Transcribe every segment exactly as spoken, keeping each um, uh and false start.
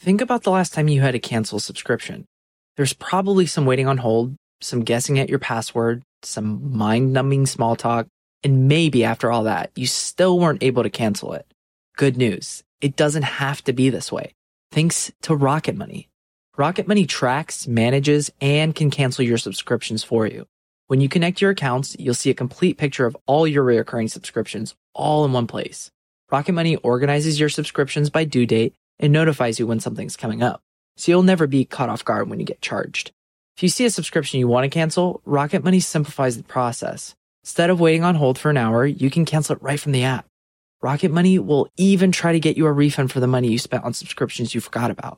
Think about the last time you had to cancel a subscription. There's probably some waiting on hold, some guessing at your password, some mind-numbing small talk, and maybe after all that, you still weren't able to cancel it. Good news. It doesn't have to be this way. Thanks to Rocket Money. Rocket Money tracks, manages, and can cancel your subscriptions for you. When you connect your accounts, you'll see a complete picture of all your recurring subscriptions all in one place. Rocket Money organizes your subscriptions by due date and notifies you when something's coming up, so you'll never be caught off guard when you get charged. If you see a subscription you want to cancel, Rocket Money simplifies the process. Instead of waiting on hold for an hour, you can cancel it right from the app. Rocket Money will even try to get you a refund for the money you spent on subscriptions you forgot about.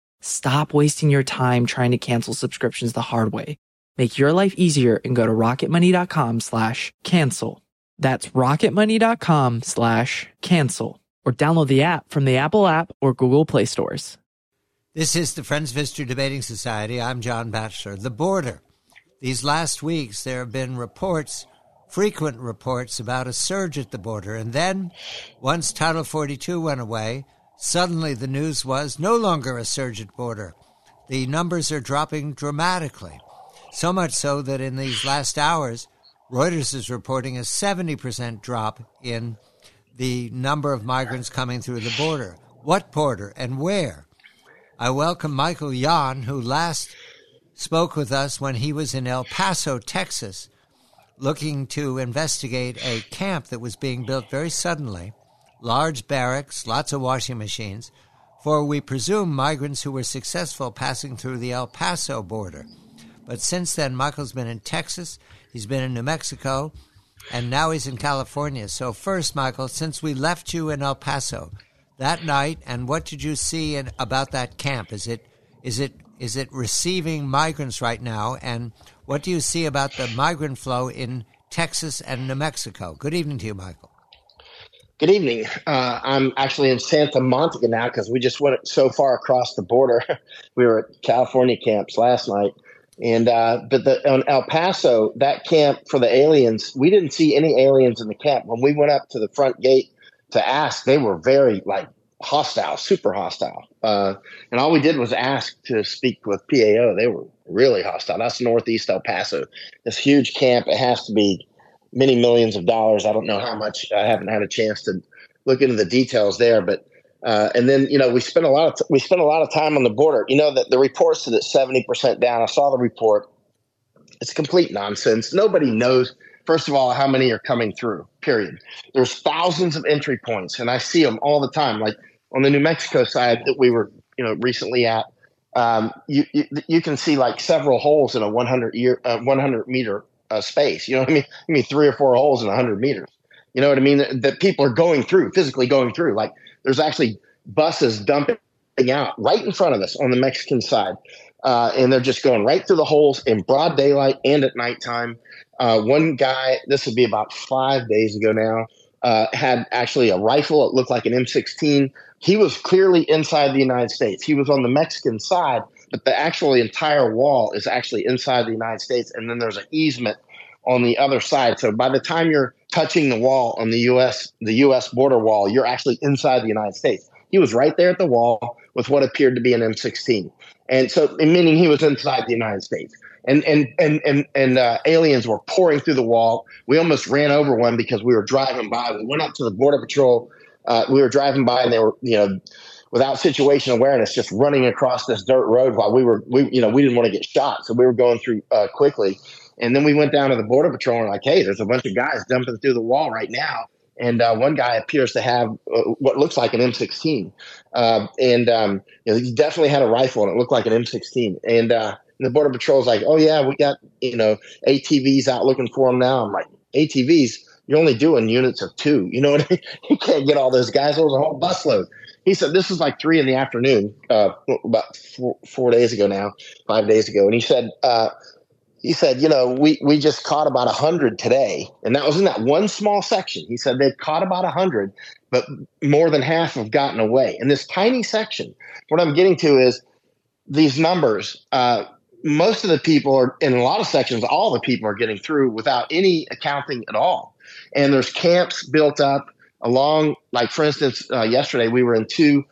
Stop wasting your time trying to cancel subscriptions the hard way. Make your life easier and go to rocketmoney.com slash cancel. That's rocketmoney.com slash cancel. Or download the app from the Apple app or Google Play stores. This is the Friends Visitor Debating Society. I'm John Batchelor. The border. These last weeks, there have been reports, frequent reports, about a surge at the border. And then, once Title forty-two went away, suddenly the news was no longer a surge at border. The numbers are dropping dramatically. So much so that in these last hours, Reuters is reporting a seventy percent drop in the number of migrants coming through the border. What border and where? I welcome Michael Yon, who last spoke with us when he was in El Paso, Texas, looking to investigate a camp that was being built very suddenly, large barracks, lots of washing machines, for we presume migrants who were successful passing through the El Paso border. But since then, Michael's been in Texas, he's been in New Mexico, and now he's in California. So first, Michael, since we left you in El Paso that night, and what did you see in, about that camp? Is it is it is it receiving migrants right now? And what do you see about the migrant flow in Texas and New Mexico? Good evening to you, Michael. Good evening. Uh, I'm actually in Santa Monica now because we just went so far across the border. We were at California camps last night. And uh, but the, on El Paso, that camp for the aliens, we didn't see any aliens in the camp. When we went up to the front gate to ask, they were very like hostile, super hostile. Uh, and all we did was ask to speak with P A O. They were really hostile. That's Northeast El Paso. This huge camp. It has to be many millions of dollars. I don't know how much. I haven't had a chance to look into the details there, but. Uh, and then, you know, we spent a lot of t- we spent a lot of time on the border. You know, that the report said it's seventy percent down. I saw the report. It's complete nonsense. Nobody knows, first of all, how many are coming through, period. There's thousands of entry points, and I see them all the time. Like on the New Mexico side that we were, you know, recently at, um, you, you you can see like several holes in a one hundred year, uh, one hundred meter uh, space. You know what I mean? I mean, three or four holes in one hundred meters. You know what I mean? That, that people are going through, physically going through. Like there's actually buses dumping out right in front of us on the Mexican side. Uh, and they're just going right through the holes in broad daylight and at nighttime. Uh, one guy, this would be about five days ago now, uh, had actually a rifle. It looked like an M sixteen. He was clearly inside the United States. He was on the Mexican side, but the actual entire wall is actually inside the United States. And then there's an easement on the other side. So by the time you're touching the wall on the U S, the U S border wall, you're actually inside the United States. He was right there at the wall with what appeared to be an M sixteen. And so, meaning he was inside the United States. And and and and, and uh, aliens were pouring through the wall. We almost ran over one because we were driving by. We went up to the Border Patrol. Uh, we were driving by, and they were, you know, without situation awareness, just running across this dirt road while we were, we you know, we didn't want to get shot. So we were going through uh, quickly. And then we went down to the Border Patrol and like, hey, there's a bunch of guys dumping through the wall right now. And uh, one guy appears to have uh, what looks like an M sixteen. Uh, and um, you know, he definitely had a rifle, and it looked like an M sixteen. And, uh, and the Border Patrol's like, oh, yeah, we got, you know, A T Vs out looking for them now. I'm like, A T Vs? You're only doing units of two. You know what I mean? You can't get all those guys. There was a whole busload. He said this was like three in the afternoon, uh, about four, four days ago now, five days ago. And he said, uh, he said, you know, we, we just caught about one hundred today. And that was in that one small section. He said they've caught about one hundred, but more than half have gotten away. In this tiny section, what I'm getting to is these numbers. Uh, most of the people are in a lot of sections, all the people are getting through without any accounting at all. And there's camps built up along, like, for instance, uh, yesterday we were in two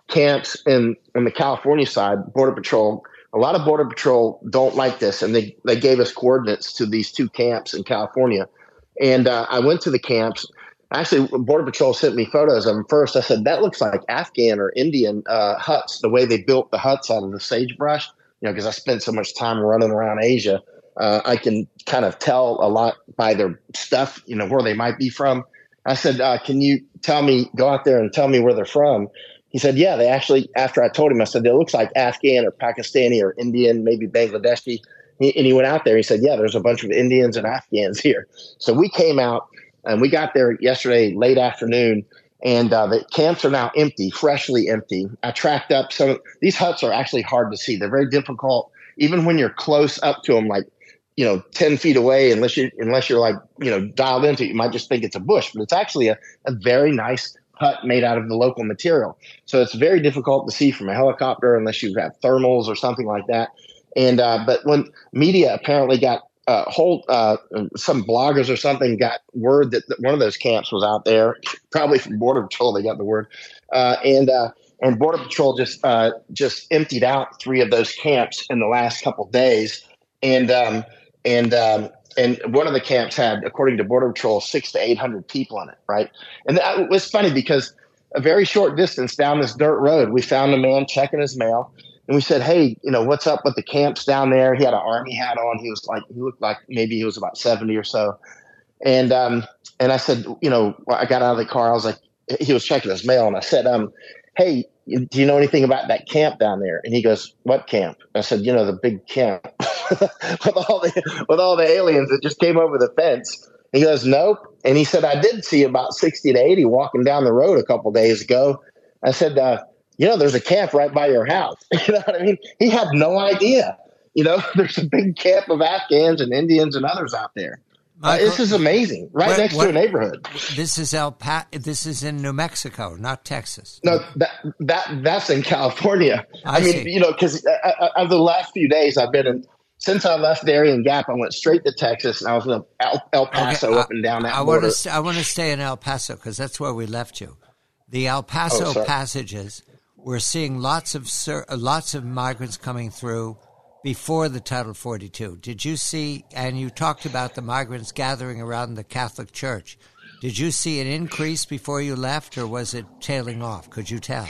camps in on the California side, Border Patrol. A lot of Border Patrol don't like this, and they they gave us coordinates to these two camps in California. And uh, I went to the camps. Actually, Border Patrol sent me photos of them first. I said, that looks like Afghan or Indian uh, huts, the way they built the huts out of the sagebrush. You know, because I spent so much time running around Asia, uh, I can kind of tell a lot by their stuff, you know, where they might be from. I said, uh, can you tell me, go out there and tell me where they're from? He said, yeah, they actually, after I told him, I said, it looks like Afghan or Pakistani or Indian, maybe Bangladeshi. He, and he went out there. He said, yeah, there's a bunch of Indians and Afghans here. So we came out. And we got there yesterday, late afternoon, and uh, the camps are now empty, freshly empty. I tracked up some – these huts are actually hard to see. They're very difficult, even when you're close up to them, like, you know, ten feet away, unless, you, unless you're, like, you know, dialed into it. You might just think it's a bush. But it's actually a, a very nice hut made out of the local material. So it's very difficult to see from a helicopter unless you have thermals or something like that. And uh, but when media apparently got – Uh, whole uh, some bloggers or something got word that, that one of those camps was out there, probably from Border Patrol. They got the word, uh, and uh, and Border Patrol just uh, just emptied out three of those camps in the last couple of days, and um, and um, and one of the camps had, according to Border Patrol, six to eight hundred people in it, right? And that, it was funny because a very short distance down this dirt road, we found a man checking his mail. And we said, hey, you know, what's up with the camps down there? He had an army hat on. He was like, he looked like maybe he was about seventy or so. And um, and I said, you know, I got out of the car. I was like, he was checking his mail. And I said, um, hey, do you know anything about that camp down there? And he goes, what camp? I said, you know, the big camp with all the with all the aliens that just came over the fence. He goes, nope. And he said, I did see about sixty to eighty walking down the road a couple of days ago. I said, uh, you know, there's a camp right by your house. You know what I mean? He had no idea. You know, there's a big camp of Afghans and Indians and others out there. Michael, uh, this is amazing. Right what, next what, to a neighborhood. This is El pa- This is in New Mexico, not Texas. No, that that that's in California. I, I mean, see. you know, because of the last few days, I've been in. Since I left Darien Gap, I went straight to Texas, and I was in El, El Paso okay, up and down that I border. Want to, I want to stay in El Paso because that's where we left you. The El Paso oh, passages. We're seeing lots of lots of migrants coming through before the Title forty-two. Did you see, and you talked about the migrants gathering around the Catholic Church. Did you see an increase before you left, or was it tailing off? Could you tell?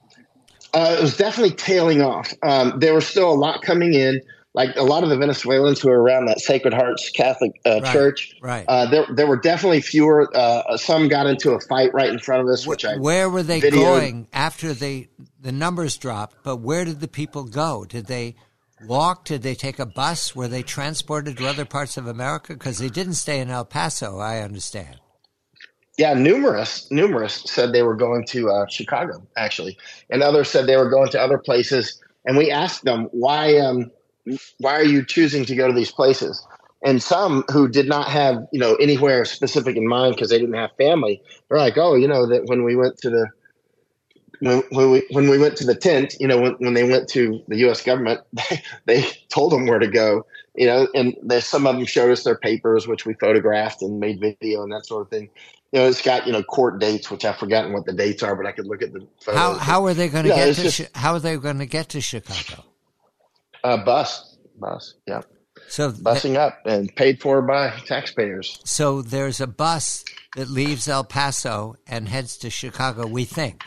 Uh, it was definitely tailing off. Um, there was still a lot coming in. Like a lot of the Venezuelans who are around that Sacred Hearts Catholic uh, right, Church, right? Uh, there, there were definitely fewer. Uh, some got into a fight right in front of us. Which I where were they videoed. going after they the numbers dropped? But where did the people go? Did they walk? Did they take a bus? Were they transported to other parts of America? Because they didn't stay in El Paso, I understand. Yeah, numerous, numerous said they were going to uh, Chicago, actually, and others said they were going to other places. And we asked them why. Um, Why are you choosing to go to these places? And some who did not have, you know, anywhere specific in mind because they didn't have family, they're like, oh, you know, that when we went to the when, when we when we went to the tent, you know, when, when they went to the U S government, they, they told them where to go, you know, and there's some of them showed us their papers, which we photographed and made video and that sort of thing. You know, it's got, you know, court dates, which I've forgotten what the dates are, but I could look at the photos. How how are they going to you know, get to just, how are they going to get to Chicago? Uh, bus, bus, yeah. So busing th- up and paid for by taxpayers. So there's a bus that leaves El Paso and heads to Chicago, we think.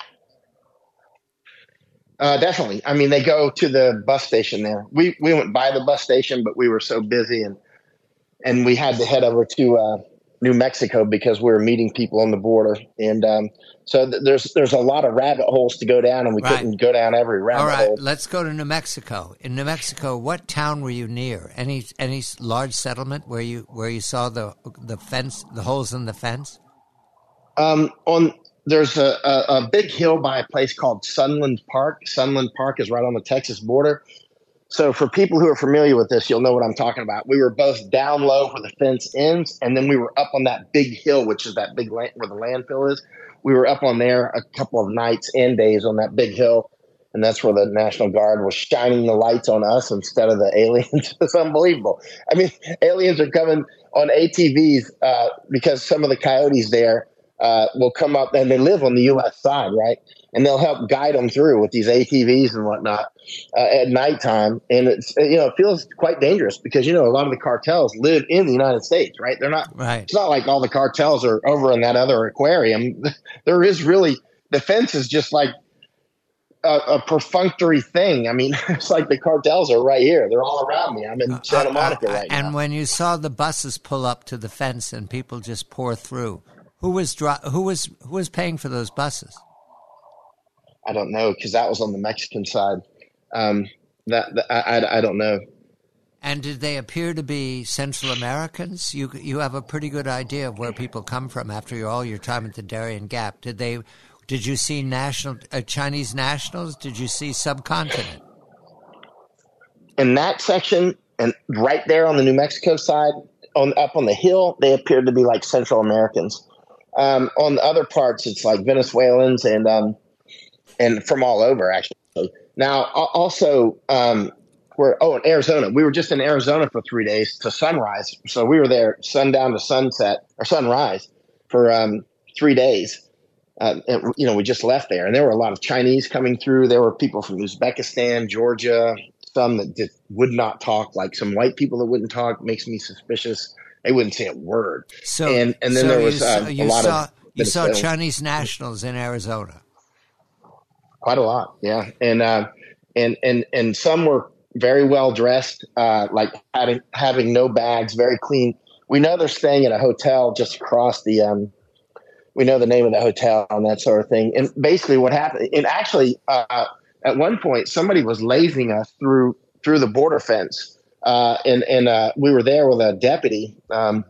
Uh, definitely. I mean, they go to the bus station there. We we went by the bus station, but we were so busy and and we had to head over to uh, New Mexico because we were meeting people on the border. And um, so th- there's there's a lot of rabbit holes to go down, and we right. couldn't go down every rabbit hole. All right, hole. let's go to New Mexico. In New Mexico, what town were you near? Any any large settlement where you where you saw the the fence, the holes in the fence? Um, on there's a, a, a big hill by a place called Sunland Park. Sunland Park is right on the Texas border. So for people who are familiar with this, you'll know what I'm talking about. We were both down low where the fence ends, and then we were up on that big hill, which is that big land, where the landfill is. We were up on there a couple of nights and days on that big hill, and that's where the National Guard was shining the lights on us instead of the aliens. It's unbelievable. I mean, aliens are coming on A T Vs uh, because some of the coyotes there uh, will come up, and they live on the U S side, right? and they'll help guide them through with these A T Vs and whatnot uh, at nighttime. And it's, you know, it feels quite dangerous because, you know, a lot of the cartels live in the United States, right? They're not, right. It's not like all the cartels are over in that other aquarium. There is really, the fence is just like a, a perfunctory thing. I mean, it's like the cartels are right here. They're all around me. I'm in Santa Monica uh, uh, right and now. And when you saw the buses pull up to the fence and people just pour through, who was dri- who was who was paying for those buses? I don't know, because that was on the Mexican side. Um, that, that I, I I don't know. And did they appear to be Central Americans? You you have a pretty good idea of where people come from after your, all your time at the Darien Gap. Did they? Did you see national uh, Chinese nationals? Did you see subcontinent? In that section, and right there on the New Mexico side, on up on the hill, they appeared to be like Central Americans. Um, on the other parts, it's like Venezuelans and um, and from all over, actually. Now, also, um, we're oh, in Arizona. We were just in Arizona for three days to sunrise. So we were there sundown to sunset or sunrise for um, three days. Uh, and, you know, we just left there, and there were a lot of Chinese coming through. There were people from Uzbekistan, Georgia, some that just would not talk, like some white people that wouldn't talk. Makes me suspicious. They wouldn't say a word. So, and, and then so there was you, uh, you a lot saw, of you saw Chinese nationals in Arizona. Quite a lot, yeah, and uh, and and and some were very well dressed, uh, like having having no bags, very clean. We know they're staying at a hotel just across the. Um, we know the name of the hotel and that sort of thing. And basically, what happened? And actually, uh, at one point, somebody was lazing us through through the border fence. Uh, and and uh, we were there with a deputy, um,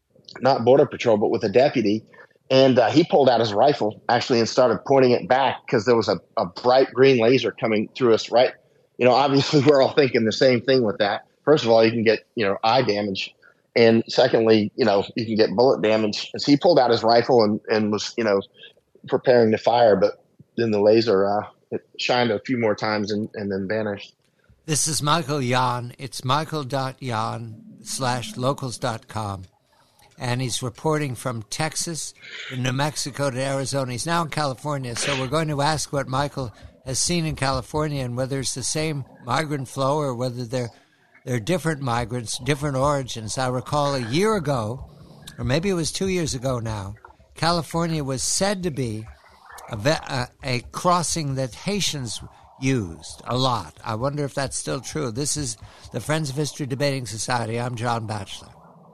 not Border Patrol, but with a deputy. And uh, he pulled out his rifle, actually, and started pointing it back because there was a, a bright green laser coming through us, right? You know, obviously, we're all thinking the same thing with that. First of all, you can get, you know, eye damage. And secondly, you know, you can get bullet damage. And so he pulled out his rifle and, and was, you know, preparing to fire. But then the laser uh, it shined a few more times and, and then vanished. This is Michael Yon. It's michael.yon slash locals dot com. And he's reporting from Texas to New Mexico to Arizona. He's now in California, so we're going to ask what Michael has seen in California and whether it's the same migrant flow or whether they're, they're different migrants, different origins. I recall a year ago, or maybe it was two years ago now, California was said to be a, a, a crossing that Haitians used a lot. I wonder if that's still true. This is the Friends of History Debating Society. I'm John Batchelor.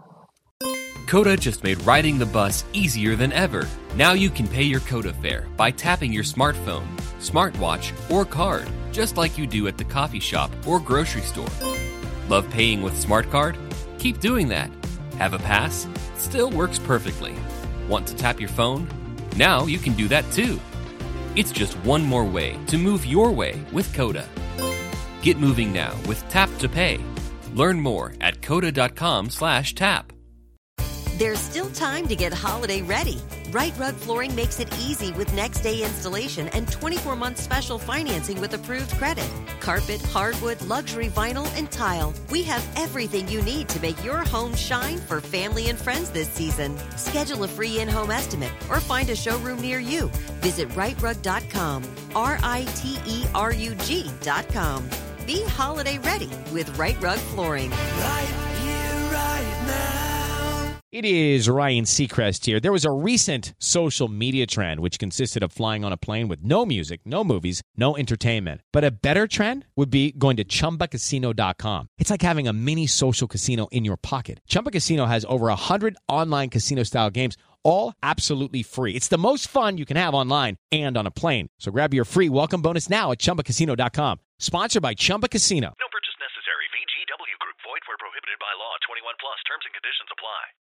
Coda just made riding the bus easier than ever. Now you can pay your Coda fare by tapping your smartphone, smartwatch, or card, just like you do at the coffee shop or grocery store. Love paying with Smart Card? Keep doing that. Have a pass? Still works perfectly. Want to tap your phone? Now you can do that too. It's just one more way to move your way with Coda. Get moving now with Tap to Pay. Learn more at coda.com slash tap. There's still time to get holiday ready. Right Rug Flooring makes it easy with next day installation and twenty-four month special financing with approved credit. Carpet, hardwood, luxury vinyl, and tile. We have everything you need to make your home shine for family and friends this season. Schedule a free in-home estimate or find a showroom near you. Visit right rug dot com, R I T E R U G dot com. Be holiday ready with Right Rug Flooring. Right here, right now. It is Ryan Seacrest here. There was a recent social media trend which consisted of flying on a plane with no music, no movies, no entertainment. But a better trend would be going to chumba casino dot com. It's like having a mini social casino in your pocket. Chumba Casino has over one hundred online casino-style games, all absolutely free. It's the most fun you can have online and on a plane. So grab your free welcome bonus now at chumba casino dot com. Sponsored by Chumba Casino. No purchase necessary. V G W Group. Void where prohibited by law. twenty-one plus. Terms and conditions apply.